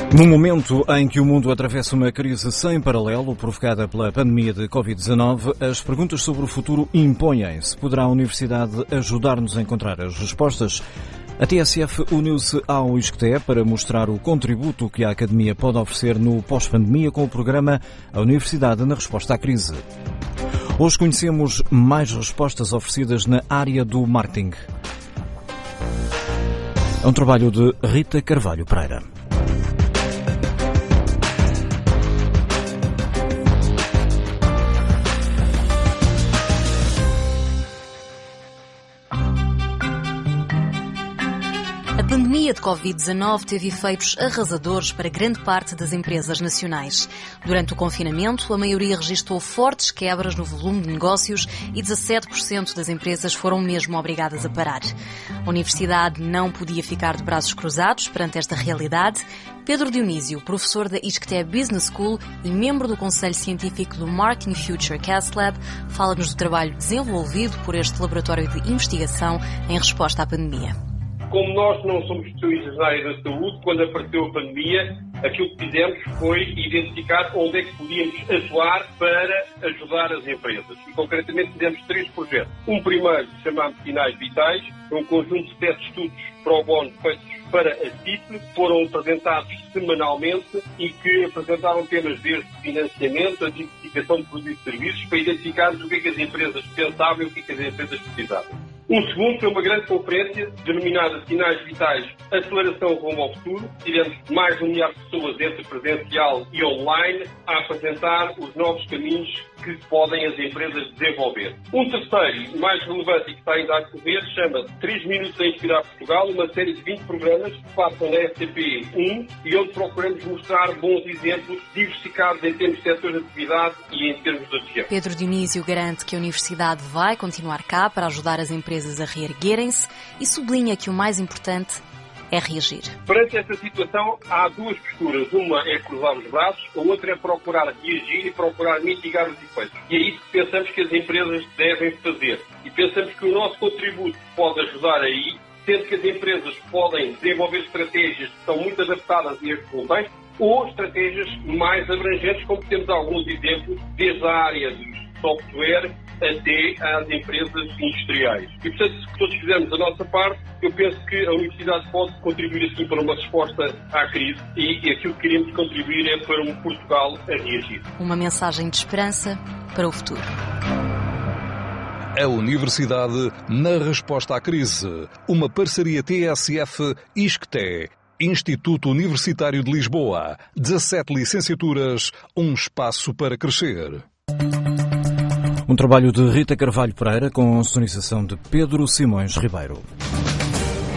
No momento em que o mundo atravessa uma crise sem paralelo provocada pela pandemia de Covid-19, as perguntas sobre o futuro impõem-se. Poderá a Universidade ajudar-nos a encontrar as respostas? A TSF uniu-se ao ISCTE para mostrar o contributo que a Academia pode oferecer no pós-pandemia com o programa A Universidade na Resposta à Crise. Hoje conhecemos mais respostas oferecidas na área do marketing. É um trabalho de Rita Carvalho Pereira. A pandemia de Covid-19 teve efeitos arrasadores para grande parte das empresas nacionais. Durante o confinamento, a maioria registrou fortes quebras no volume de negócios e 17% das empresas foram mesmo obrigadas a parar. A Universidade não podia ficar de braços cruzados perante esta realidade. Pedro Dionísio, professor da ISCTE Business School e membro do Conselho Científico do Marketing Future Cast Lab, fala-nos do trabalho desenvolvido por este laboratório de investigação em resposta à pandemia. Como nós não somos especialistas na área da saúde, quando apareceu a pandemia, aquilo que fizemos foi identificar onde é que podíamos atuar para ajudar as empresas. E, concretamente, fizemos 3 projetos. Um primeiro, chamado Sinais Vitais, um conjunto de 7 estudos pro bono feitos para a CIP, foram apresentados semanalmente e que apresentaram temas desde financiamento, a identificação de produtos e serviços, para identificarmos o que é que as empresas pensavam e o que é que as empresas precisavam. Um segundo foi uma grande conferência denominada Sinais Vitais, Aceleração Rumo ao Futuro. Tivemos mais de 1 milhar de pessoas entre presencial e online a apresentar os novos caminhos que podem as empresas desenvolver. Um terceiro, mais relevante e que está ainda a correr, chama-se 3 Minutos a Inspirar Portugal, uma série de 20 programas que passam na FTP1 e onde procuramos mostrar bons exemplos diversificados em termos de setores de atividade e em termos de região. Pedro Dionísio garante que a Universidade vai continuar cá para ajudar as empresas a reerguerem-se e sublinha que o mais importante é reagir. Perante esta situação, há 2 posturas. Uma é cruzar os braços, a outra é procurar reagir e procurar mitigar os efeitos. E é isso que pensamos que as empresas devem fazer. E pensamos que o nosso contributo pode ajudar aí, sendo que as empresas podem desenvolver estratégias que são muito adaptadas a este contexto, ou estratégias mais abrangentes, como temos alguns exemplos, desde a área dos software até às empresas industriais. E, portanto, se todos fizermos a nossa parte, eu penso que a Universidade pode contribuir assim para uma resposta à crise e aquilo que queremos contribuir é para um Portugal a reagir. Uma mensagem de esperança para o futuro. A Universidade na Resposta à Crise. Uma parceria TSF-ISCTE. Instituto Universitário de Lisboa. 17 licenciaturas, um espaço para crescer. Um trabalho de Rita Carvalho Pereira com sonorização de Pedro Simões Ribeiro.